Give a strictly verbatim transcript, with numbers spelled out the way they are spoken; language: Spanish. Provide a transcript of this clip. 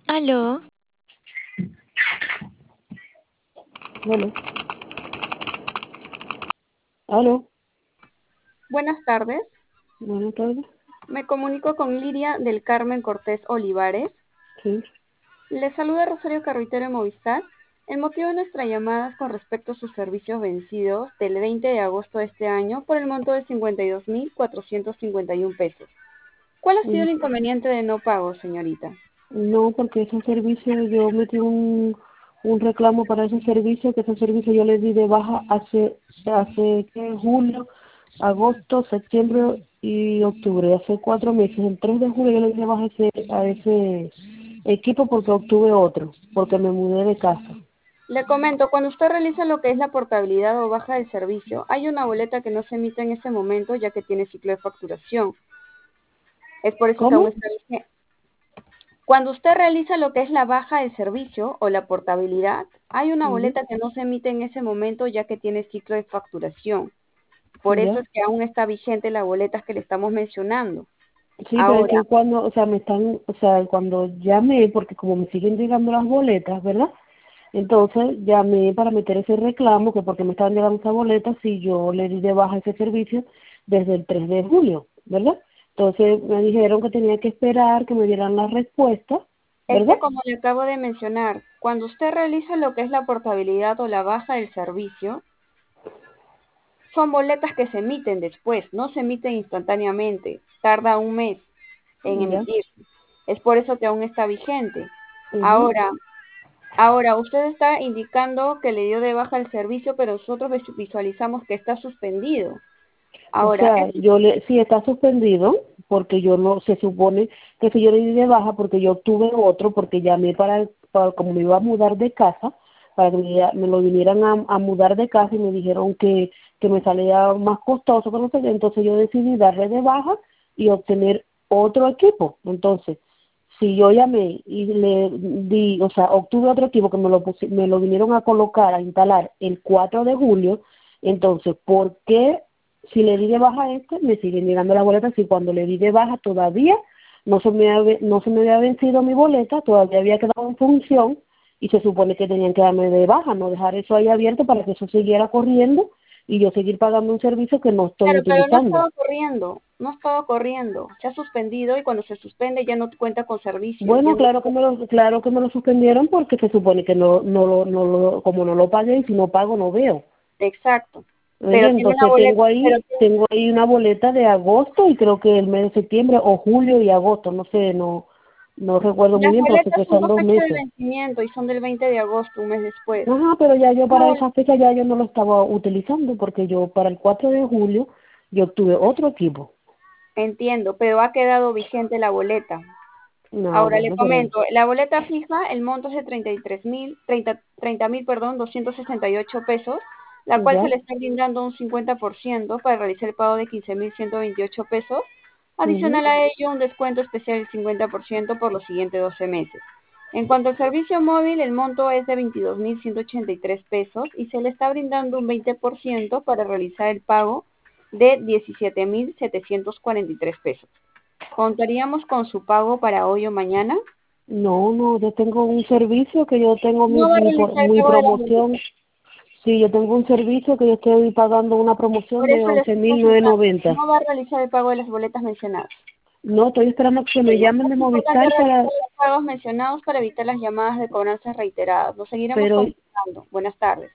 Aló, Aló, aló, Buenas tardes, buenas tardes. me comunico con Lidia del Carmen Cortés Olivares. Sí, Le saluda Rosario Carruitero de Movistar. El motivo de nuestra llamada es con respecto a sus servicios vencidos del veinte de agosto de este año por el monto de cincuenta y dos mil cuatrocientos cincuenta y un pesos. ¿Cuál ha sido mm, el inconveniente de no pago, señorita? no, porque ese servicio, yo metí un, un reclamo para ese servicio, que ese servicio yo le di de baja hace, hace ¿qué? Julio, agosto, septiembre y octubre, hace cuatro meses. El tres de julio yo le di de baja a ese, a ese equipo porque obtuve otro, porque me mudé de casa. Le comento, cuando usted realiza lo que es la portabilidad o baja del servicio, hay una boleta que no se emite en ese momento ya que tiene ciclo de facturación. Es por eso que aún ¿Cómo? está vigente. Cuando usted realiza lo que es la baja del servicio o la portabilidad, hay una Ujú. boleta que no se emite en ese momento ya que tiene ciclo de facturación. Por eso Ya. es que aún está vigente la boleta que le estamos mencionando. Sí, pero es Ahora, que cuando, o sea, me están, o sea, cuando llamé, porque como me siguen llegando las boletas, ¿verdad? Entonces llamé para meter ese reclamo, que porque me estaban llegando esas boletas, si yo le di de baja ese servicio desde el tres de julio, ¿verdad? Entonces me dijeron que tenía que esperar que me dieran la respuesta, es ¿verdad? que como le acabo de mencionar, cuando usted realiza lo que es la portabilidad o la baja del servicio, son boletas que se emiten después, no se emiten instantáneamente, tarda un mes en Ya. emitirse. Es por eso que aún está vigente. Ujú. Ahora, Ahora, usted está indicando que le dio de baja el servicio, pero nosotros vis- visualizamos que está suspendido. O Ahora, sea, es yo le, sí está suspendido, porque yo no, se supone que si yo le di de baja, porque yo tuve otro, porque llamé para, para como me iba a mudar de casa, para que me, me lo vinieran a, a mudar de casa y me dijeron que, que me salía más costoso, que no sé qué, entonces yo decidí darle de baja y obtener otro equipo. Entonces, si yo llamé y le di, o sea, obtuve otro equipo que me lo, pusi- me lo vinieron a colocar, a instalar el cuatro de julio, entonces, ¿por qué si le di de baja a este, me siguen llegando las boletas? Y cuando le di de baja todavía no se me había, no se me había vencido mi boleta, todavía había quedado en función y se supone que tenían que darme de baja, no dejar eso ahí abierto para que eso siguiera corriendo y yo seguir pagando un servicio que no estoy claro, pero no ha utilizando. estado corriendo, no ha estado corriendo, se ha suspendido y cuando se suspende ya no cuenta con servicio, ya Bueno, no. claro que me lo, claro que me lo suspendieron porque se supone que no, no, lo, no lo, como no lo pagué y si no pago no veo. Exacto. ¿Entiendes? Pero tiene una Entonces boleta, tengo pero ahí, tengo ahí una boleta de agosto y creo que el mes de septiembre o julio y agosto, no sé, no, no recuerdo muy las bien, pero sé boletas que son son con dos fecha de meses. vencimiento y son del veinte de agosto, un mes después. Ajá, pero ya yo para No, esa fecha ya yo no lo estaba utilizando porque yo para el cuatro de julio yo obtuve otro equipo. entiendo, pero ha quedado vigente la boleta. No, Ahora le bueno, pero comento, la boleta fija, el monto es de treinta y tres mil, treinta, treinta mil, perdón, doscientos sesenta y ocho pesos, la cual se ya, le está brindando un cincuenta por ciento para realizar el pago de quince mil ciento veintiocho pesos. mhm, Adicional a ello, un descuento especial del cincuenta por ciento por los siguientes doce meses. En cuanto al servicio móvil, el monto es de veintidós mil ciento ochenta y tres pesos y se le está brindando un veinte por ciento para realizar el pago de diecisiete mil setecientos cuarenta y tres pesos. ¿Contaríamos con su pago para hoy o mañana? no, no, yo tengo un servicio que yo tengo mi, No va a mi, por- realizar el mi pago de las boletas. promoción. Sí, yo tengo un servicio que yo estoy pagando una promoción Por de eso le once estoy mil consultando. novecientos noventa. No va a realizar el pago de las boletas mencionadas. No, estoy esperando que me Bueno, llamen de es importante Movistar realizar para, los pagos mencionados para evitar las llamadas de cobranzas reiteradas. Lo seguiremos pero consultando. Buenas tardes.